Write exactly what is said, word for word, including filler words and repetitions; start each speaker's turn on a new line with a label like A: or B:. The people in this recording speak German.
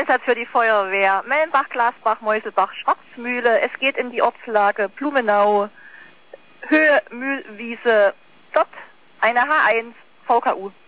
A: Einsatz für die Feuerwehr. Mellenbach, Glasbach, Meuselbach, Schwarzmühle. Es geht in die Ortslage Blumenau, Höhe Mühlwiese. Dort eine H eins V K U.